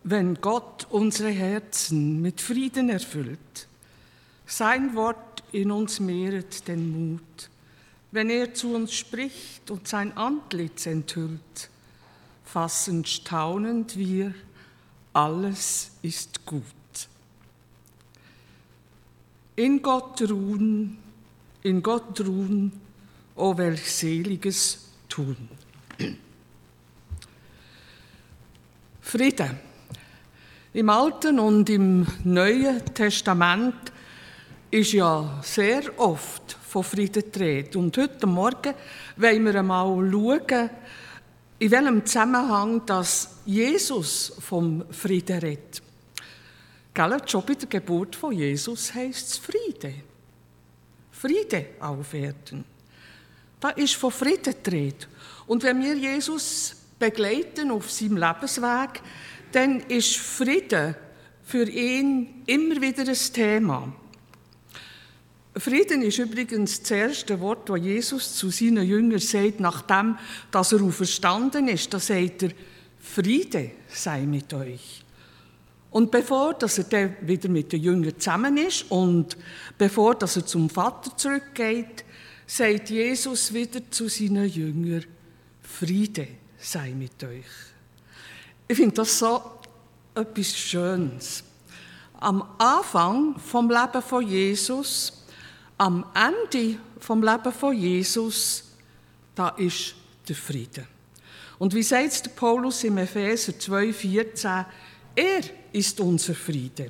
wenn Gott unsere Herzen mit Frieden erfüllt. Sein Wort in uns mehret den Mut, wenn er zu uns spricht und sein Antlitz enthüllt, fassen staunend wir, alles ist gut. In Gott ruhen, o welch seliges Tun. Friede. Im Alten und im Neuen Testament ist ja sehr oft von Frieden die Rede. Und heute Morgen wollen wir einmal schauen, in welchem Zusammenhang dass Jesus vom Frieden redet. Schon bei der Geburt von Jesus heisst es Friede. Friede auf Erden. Da ist von Frieden die Rede. Und wenn wir Jesus begleiten auf seinem Lebensweg, dann ist Frieden für ihn immer wieder ein Thema. Frieden ist übrigens das erste Wort, das Jesus zu seinen Jüngern sagt, nachdem dass er auferstanden ist. Da sagt er, Friede sei mit euch. Und bevor dass er dann wieder mit den Jüngern zusammen ist und bevor dass er zum Vater zurückgeht, sagt Jesus wieder zu seinen Jüngern, Friede sei mit euch. Ich finde das so etwas Schönes. Am Anfang vom Leben von Jesus, am Ende vom Leben von Jesus, da ist der Friede. Und wie sagt es der Paulus im Epheser 2,14, er ist unser Friede.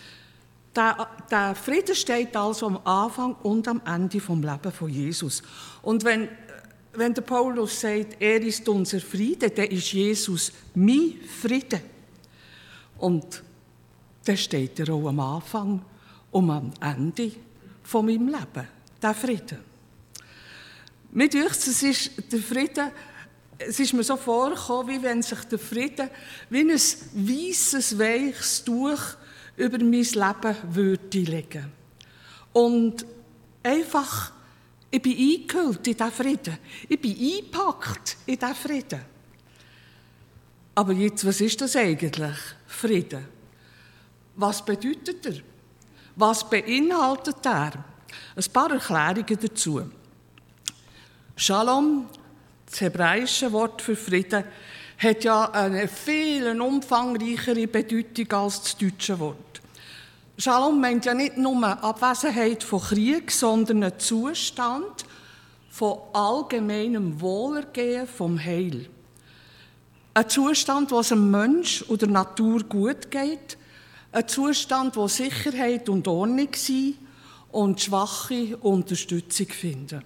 Der Friede steht also am Anfang und am Ende vom Leben von Jesus. Und wenn der Paulus sagt, er ist unser Friede, dann ist Jesus mein Friede. Und dann steht er auch am Anfang und am Ende von meinem Leben, der Friede. Mir denkt, es ist der Friede, es ist mir so vorgekommen, wie wenn sich der Friede wie ein weisses, weiches Tuch über mein Leben würde legen. Und einfach, ich bin eingehüllt in diesen Frieden. Ich bin eingepackt in diesen Frieden. Aber jetzt, was ist das eigentlich, Frieden? Was bedeutet er? Was beinhaltet er? Ein paar Erklärungen dazu. Shalom, das hebräische Wort für Frieden, hat ja eine viel umfangreichere Bedeutung als das deutsche Wort. Shalom meint ja nicht nur Abwesenheit von Krieg, sondern einen Zustand von allgemeinem Wohlergehen, vom Heil. Ein Zustand, wo es dem Mensch oder der Natur gut geht, ein Zustand, wo Sicherheit und Ordnung sind und Schwache Unterstützung finden.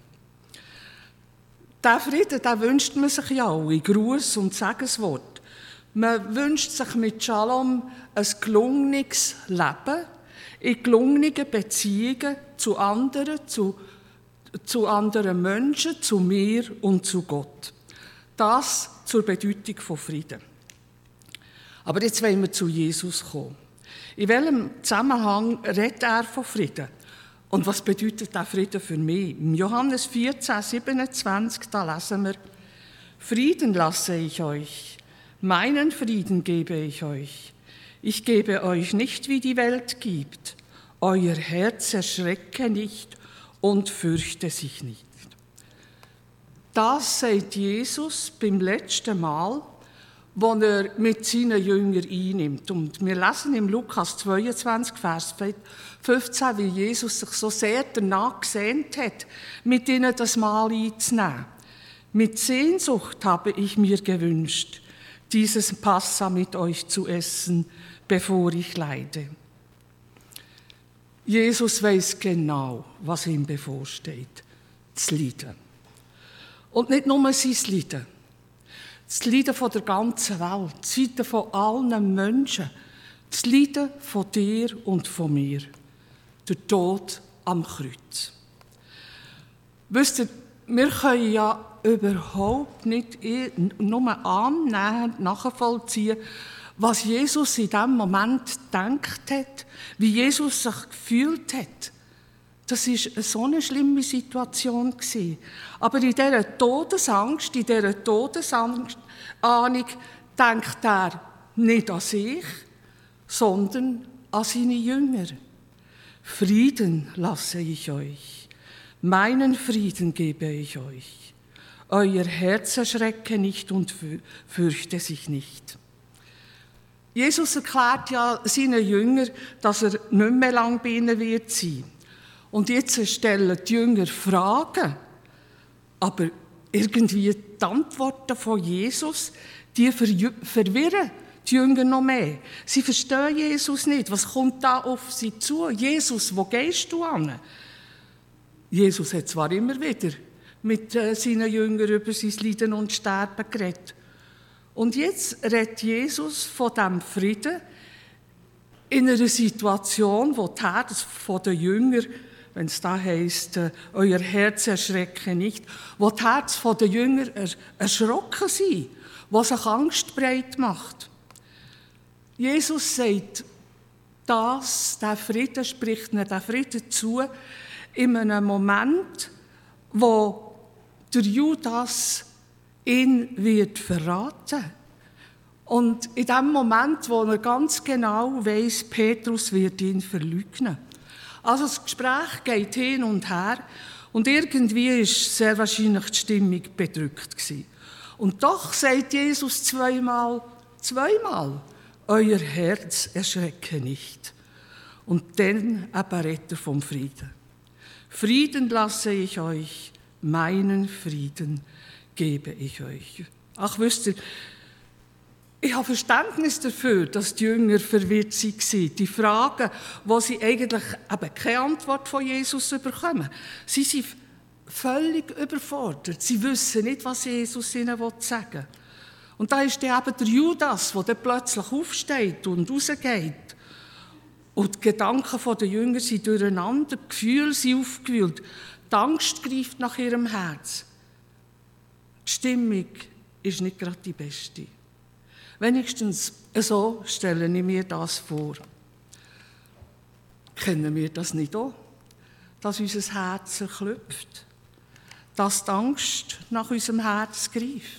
Diesen Frieden, den wünscht man sich ja auch in Gruß und Segenswort. Man wünscht sich mit Shalom ein gelungenes Leben, in gelungenen Beziehungen zu anderen, zu anderen Menschen, zu mir und zu Gott. Das zur Bedeutung von Frieden. Aber jetzt wollen wir zu Jesus kommen. In welchem Zusammenhang redet er von Frieden? Und was bedeutet der Frieden für mich? Im Johannes 14, 27, da lesen wir, Frieden lasse ich euch, meinen Frieden gebe ich euch. Ich gebe euch nicht, wie die Welt gibt. Euer Herz erschrecke nicht und fürchte sich nicht. Das sagt Jesus beim letzten Mal, wo er mit seinen Jüngern einnimmt. Und wir lesen im Lukas 22, Vers 15, wie Jesus sich so sehr danach gesehnt hat, mit ihnen das Mahl einzunehmen. Mit Sehnsucht habe ich mir gewünscht, dieses Passa mit euch zu essen, bevor ich leide. Jesus weiß genau, was ihm bevorsteht, das Leiden. Und nicht nur sein Leiden, das Leiden von der ganzen Welt, das Leiden von allen Menschen, das Leiden von dir und von mir, der Tod am Kreuz. Wisst ihr, wir können ja überhaupt nicht nur annähernd nachvollziehen, was Jesus in diesem Moment gedacht hat, wie Jesus sich gefühlt hat. Das war so eine schlimme Situation. Aber in dieser Todesahnung denkt er, nicht an sich, sondern an seine Jünger. Frieden lasse ich euch, meinen Frieden gebe ich euch. Euer Herz erschrecke nicht und fürchte sich nicht. Jesus erklärt ja seinen Jüngern, dass er nicht mehr lang bei ihnen wird sein. Und jetzt stellen die Jünger Fragen, aber irgendwie die Antworten von Jesus, die verwirren die Jünger noch mehr. Sie verstehen Jesus nicht. Was kommt da auf sie zu? Jesus, wo gehst du hin? Jesus hat zwar immer wieder mit seinen Jüngern über sein Leiden und Sterben geredet. Und jetzt redet Jesus von diesem Frieden in einer Situation, wo die Herzen der Jünger, wenn es da heisst, euer Herz erschrecke nicht, wo die Herzen der Jünger erschrocken sind, wo sich Angst breit macht. Jesus sagt, der Frieden spricht ihnen den Frieden zu, in einem Moment, wo der Judas ihn wird verraten. Und in dem Moment, wo er ganz genau weiss, Petrus wird ihn verleugnen. Also das Gespräch geht hin und her und irgendwie ist sehr wahrscheinlich die Stimmung bedrückt gewesen. Und doch sagt Jesus zweimal, euer Herz erschrecke nicht. Und dann eben redet er vom Frieden. Frieden lasse ich euch, meinen Frieden gebe ich euch. Ach, wisst ihr, ich habe Verständnis dafür, dass die Jünger verwirrt waren. Die Fragen, wo sie eigentlich eben keine Antwort von Jesus bekommen. Sie sind völlig überfordert. Sie wissen nicht, was Jesus ihnen sagen will. Und da ist dann eben der Judas, der dann plötzlich aufsteht und rausgeht. Und die Gedanken der Jünger sind durcheinander, die Gefühle sind aufgewühlt, die Angst greift nach ihrem Herz. Die Stimmung ist nicht gerade die beste. Wenigstens so stelle ich mir das vor. Kennen wir das nicht auch? Dass unser Herz zerklüpft? Dass die Angst nach unserem Herz greift?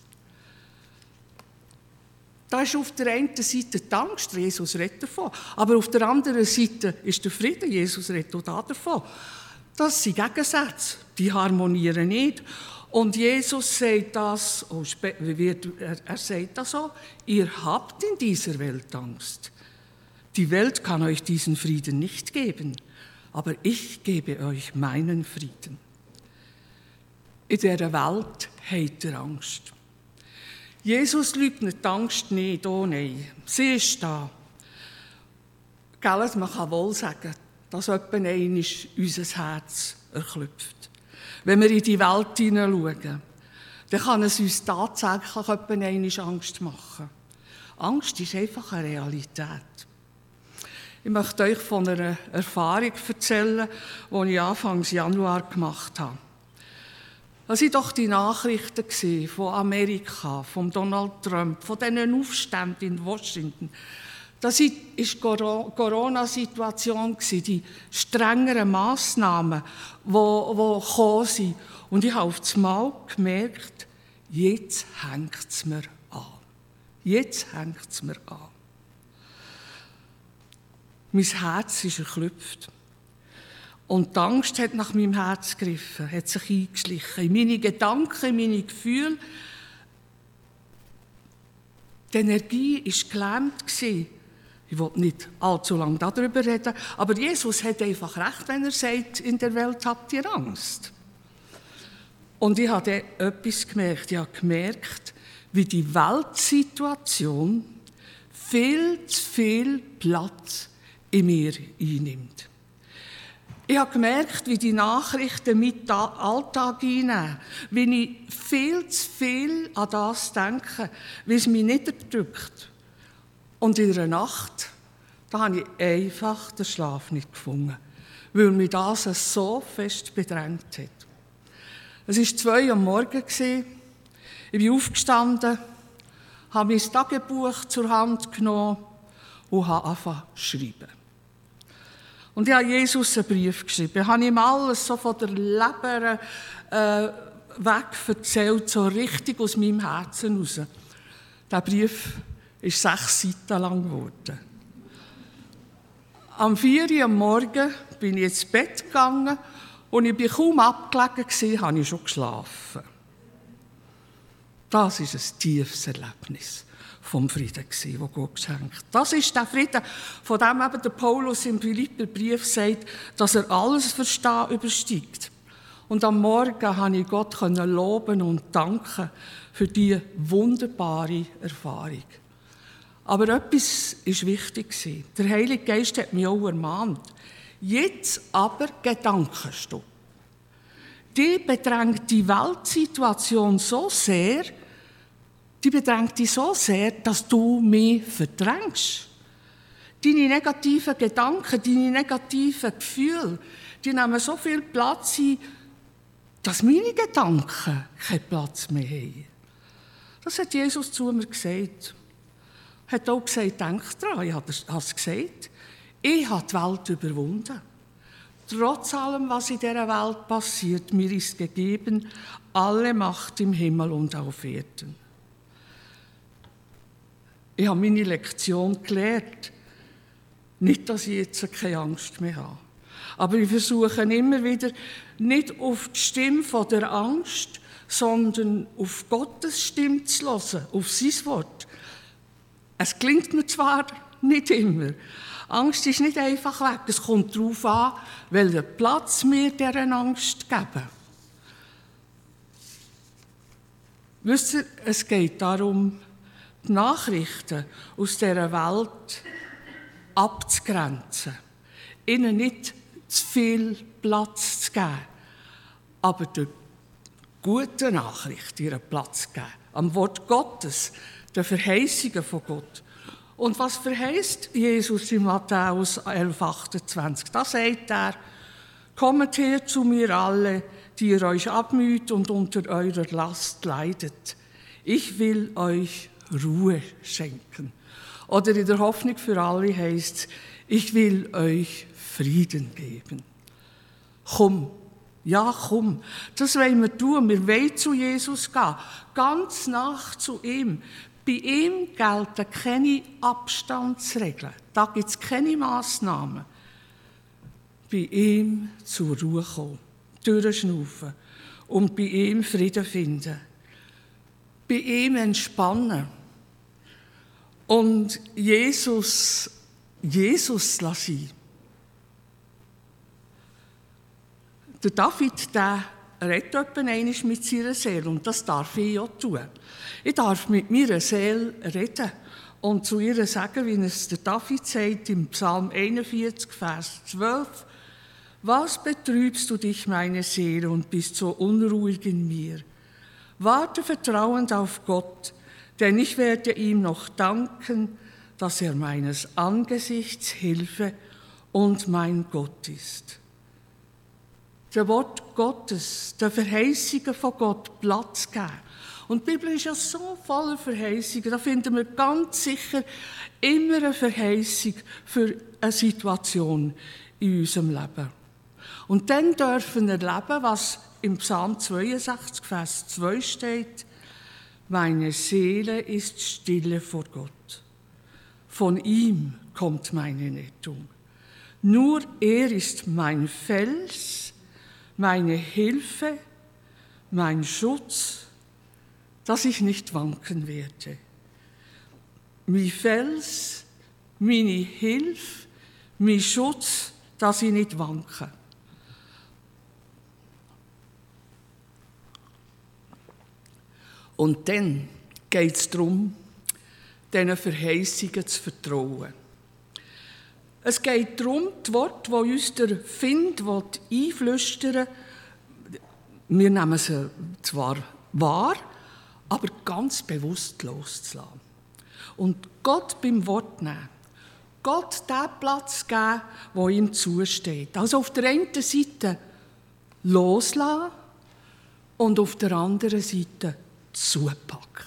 Da ist auf der einen Seite die Angst, Jesus redet davon. Aber auf der anderen Seite ist der Frieden, Jesus redet auch davon. Das sind Gegensätze, die harmonieren nicht. Und Jesus sagt das, er sagt das so, ihr habt in dieser Welt Angst. Die Welt kann euch diesen Frieden nicht geben, aber ich gebe euch meinen Frieden. In dieser Welt habt ihr Angst. Jesus leugnet die Angst nicht, oh nein, sie ist da. Man kann wohl sagen, dass etwa einmal unser Herz erklüpft. Wenn wir in die Welt hineinschauen, dann kann es uns tatsächlich etwa einmal Angst machen. Angst ist einfach eine Realität. Ich möchte euch von einer Erfahrung erzählen, die ich Anfang Januar gemacht habe. Das waren doch die Nachrichten von Amerika, von Donald Trump, von diesen Aufständen in Washington. Das war die Corona-Situation, die strengeren Massnahmen, die gekommen sind. Und ich habe auf einmal gemerkt, jetzt hängt es mir an. Jetzt hängt es mir an. Mein Herz ist erklüpft. Und die Angst hat nach meinem Herz gegriffen, hat sich eingeschlichen. In meine Gedanken, in meine Gefühle. Die Energie war gelähmt. Ich will nicht allzu lange darüber reden, aber Jesus hat einfach recht, wenn er sagt, in der Welt habt ihr Angst. Und ich habe dann etwas gemerkt. Ich habe gemerkt, wie die Weltsituation viel zu viel Platz in mir einnimmt. Ich habe gemerkt, wie die Nachrichten mit Alltag einnehmen, wie ich viel zu viel an das denke, wie es mich niederdrückt. Und in der Nacht, da habe ich einfach den Schlaf nicht gefunden, weil mich das so fest bedrängt hat. Es war 2 Uhr am Morgen. Ich bin aufgestanden, habe mein Tagebuch zur Hand genommen und habe angefangen zu schreiben. Und ich habe Jesus einen Brief geschrieben. Ich habe ihm alles so von der Leber weg erzählt, so richtig aus meinem Herzen raus. Diesen Brief ist 6 Seiten lang geworden. Am 4 Uhr am Morgen bin ich ins Bett gegangen und ich bin kaum abgelegen, habe ich schon geschlafen. Das ist ein tiefes Erlebnis vom Frieden, den Gott geschenkt hat. Das ist der Frieden, von dem eben der Paulus im Philipperbrief sagt, dass er alles Verstehen übersteigt. Und am Morgen konnte ich Gott loben und danken für diese wunderbare Erfahrung. Aber etwas war wichtig. Der Heilige Geist hat mich auch ermahnt. Jetzt aber Gedankenstopp. Die bedrängt die Weltsituation so sehr, dass du mich verdrängst. Deine negativen Gedanken, deine negativen Gefühle, die nehmen so viel Platz ein, dass meine Gedanken keinen Platz mehr haben. Das hat Jesus zu mir gesagt. Er hat auch gesagt, denk dran, ich habe es gesagt, ich habe die Welt überwunden. Trotz allem, was in dieser Welt passiert, mir ist gegeben alle Macht im Himmel und auf Erden. Ich habe meine Lektion gelernt. Nicht, dass ich jetzt keine Angst mehr habe. Aber ich versuche immer wieder, nicht auf die Stimme der Angst, sondern auf Gottes Stimme zu hören, auf sein Wort. Es klingt mir zwar nicht immer. Angst ist nicht einfach weg. Es kommt darauf an, welchen Platz wir dieser Angst geben. Wisst ihr, es geht darum, die Nachrichten aus dieser Welt abzugrenzen. Ihnen nicht zu viel Platz zu geben, aber der guten Nachricht ihren Platz zu geben. Am Wort Gottes, den Verheißungen von Gott. Und was verheißt Jesus in Matthäus 11,28? Da sagt er, kommt her zu mir alle, die ihr euch abmüht und unter eurer Last leidet. Ich will euch Ruhe schenken. Oder in der Hoffnung für alle heißt es, ich will euch Frieden geben. Komm, ja komm, das wollen wir tun. Wir wollen zu Jesus gehen, ganz nach zu ihm. Bei ihm gelten keine Abstandsregeln. Da gibt es keine Massnahmen. Bei ihm zur Ruhe kommen, durchschnaufen und bei ihm Frieden finden. Bei ihm entspannen. Und Jesus lassen. Der David, der redet etwa einmal mit seiner Seele und das darf ich auch tun. Ich darf mit meiner Seele reden und zu ihr sagen, wie es der David sagt im Psalm 41, Vers 12, was betrübst du dich, meine Seele, und bist so unruhig in mir? Warte vertrauend auf Gott, denn ich werde ihm noch danken, dass er meines Angesichts Hilfe und mein Gott ist. Der Wort Gottes, der Verheißungen von Gott Platz geben. Und die Bibel ist ja so voller Verheißungen, da finden wir ganz sicher immer eine Verheißung für eine Situation in unserem Leben. Und dann dürfen wir erleben, was im Psalm 62, Vers 2 steht, meine Seele ist stille vor Gott. Von ihm kommt meine Rettung. Nur er ist mein Fels, meine Hilfe, mein Schutz, dass ich nicht wanken werde. Mein Fels, meine Hilfe, mein Schutz, dass ich nicht wanke. Und dann geht es darum, diesen Verheißungen zu vertrauen. Es geht darum, die Worte, die uns der Find einflüstern will, wir nehmen sie zwar wahr, aber ganz bewusst loszulassen. Und Gott beim Wort nehmen. Gott den Platz geben, der ihm zusteht. Also auf der einen Seite loslassen und auf der anderen Seite zupacken.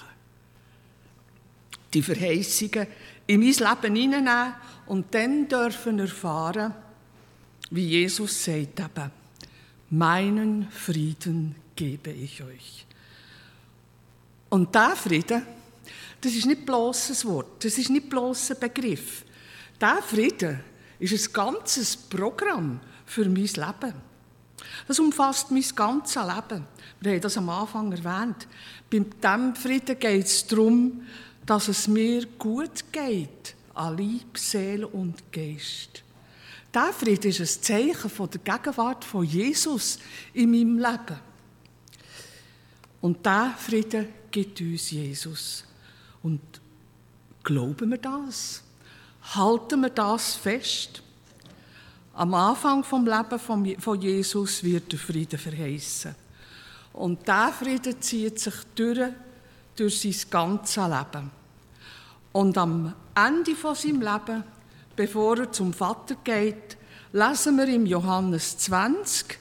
Die Verheißungen in mein Leben hineinnehmen und dann dürfen erfahren, wie Jesus sagt eben, meinen Frieden gebe ich euch. Und dieser Frieden, Das ist nicht bloß ein Wort, das ist nicht bloß ein Begriff. Der Frieden ist ein ganzes Programm für mein Leben. Das umfasst mein ganzes Leben. Wir haben das am Anfang erwähnt. Bei diesem Frieden geht es darum, dass es mir gut geht, an Leib, Seele und Geist. Dieser Frieden ist ein Zeichen von der Gegenwart von Jesus in meinem Leben. Und diesen Frieden gibt uns Jesus. Und glauben wir das? Halten wir das fest? Am Anfang vom Leben von Jesus wird der Frieden verheißen. Und dieser Frieden zieht sich durch sein ganzes Leben. Und am Ende von seinem Leben, bevor er zum Vater geht, lesen wir im Johannes 20,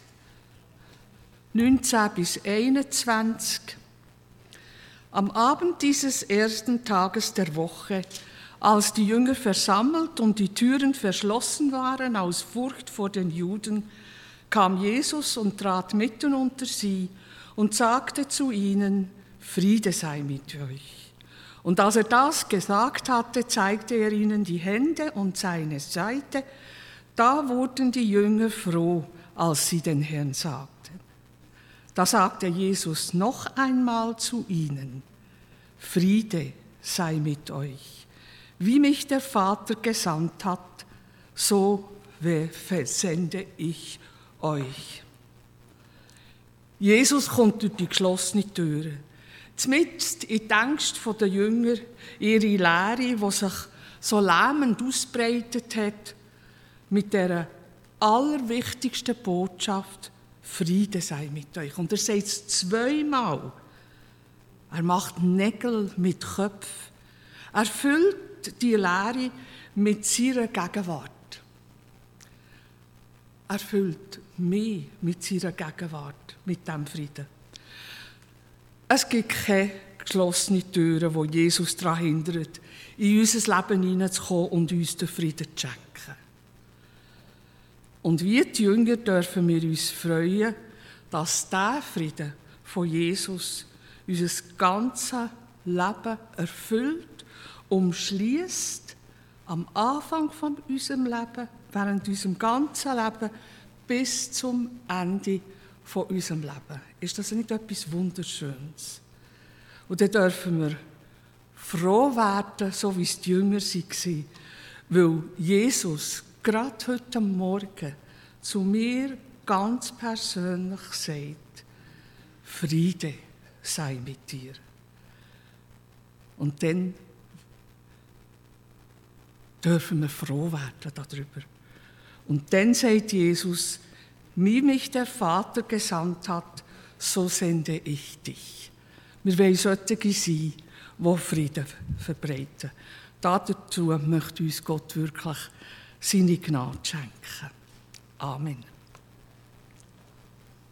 19 bis 21. Am Abend dieses ersten Tages der Woche, als die Jünger versammelt und die Türen verschlossen waren aus Furcht vor den Juden, kam Jesus und trat mitten unter sie und sagte zu ihnen: Friede sei mit euch. Und als er das gesagt hatte, zeigte er ihnen die Hände und seine Seite. Da wurden die Jünger froh, als sie den Herrn sagten. Da sagte Jesus noch einmal zu ihnen: Friede sei mit euch. Wie mich der Vater gesandt hat, so versende ich euch. Jesus kommt durch die geschlossene Türe. Mitten in die Ängste der Jünger, ihre Lehre, die sich so lähmend ausbreitet hat, mit der allerwichtigsten Botschaft: Friede sei mit euch. Und er sagt es zweimal. Er macht Nägel mit Köpfen. Er füllt die Lehre mit seiner Gegenwart. Er füllt mich mit seiner Gegenwart, mit diesem Frieden. Es gibt keine geschlossene Türen, wo Jesus daran hindert, in unser Leben hineinzukommen und uns den Frieden zu schenken. Und wie die Jünger dürfen wir uns freuen, dass dieser Frieden von Jesus unser ganzes Leben erfüllt, umschließt, am Anfang von unserem Leben, während unserem ganzen Leben, bis zum Ende von unserem Leben. Ist das nicht etwas Wunderschönes? Und dann dürfen wir froh werden, so wie es die Jünger waren, weil Jesus gerade heute Morgen zu mir ganz persönlich sagt: Friede sei mit dir. Und dann dürfen wir froh werden darüber. Und dann sagt Jesus: Wie mich der Vater gesandt hat, so sende ich dich. Wir wollen solche sein, die Frieden verbreiten. Dazu möchte uns Gott wirklich seine Gnade schenken. Amen.